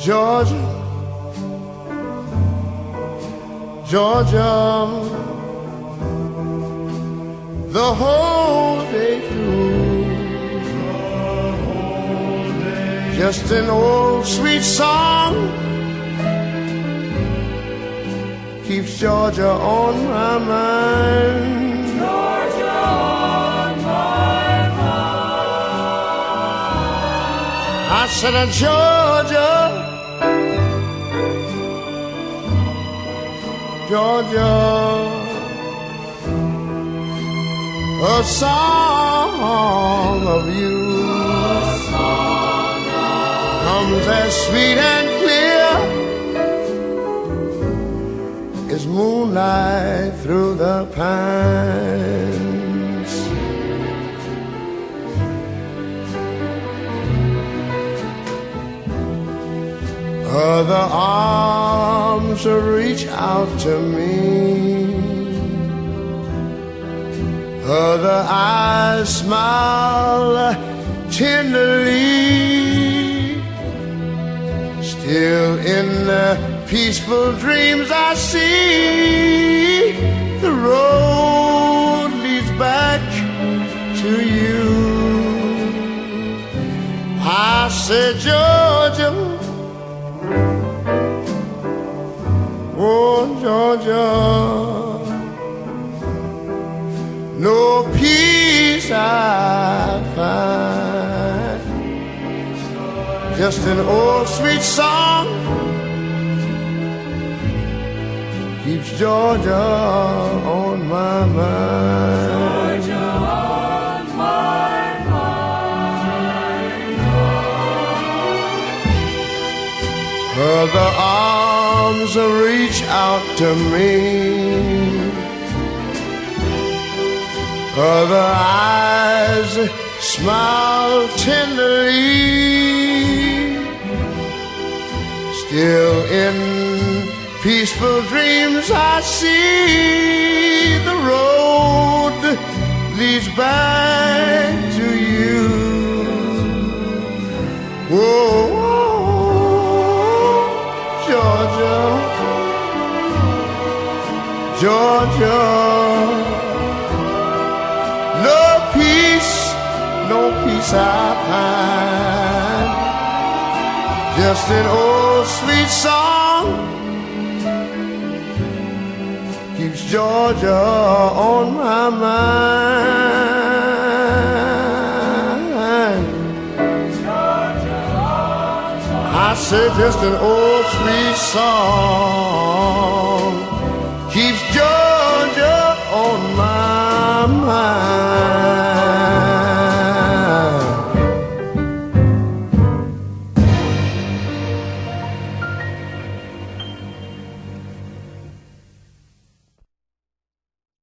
Georgia, Georgia, the whole day through. Just an old sweet song keeps Georgia on my mind. Georgia on my mind. I said, Georgia, Georgia, a song of you comes as sweet and clear as moonlight through the pines. Other arms reach out to me, other eyes smile tenderly. Still in the peaceful dreams I see the road leads back to you. I said, Georgia, oh Georgia, no peace I find, just an old sweet song keeps Georgia on my mind. Georgia on my mind. Other arms reach out to me, other eyes smile tenderly. Still in peaceful dreams I see the road leads back to you. Whoa, Georgia, Georgia, no peace I find, just an old sweet song keeps Georgia on my mind. Georgia on my I said just an old sweet song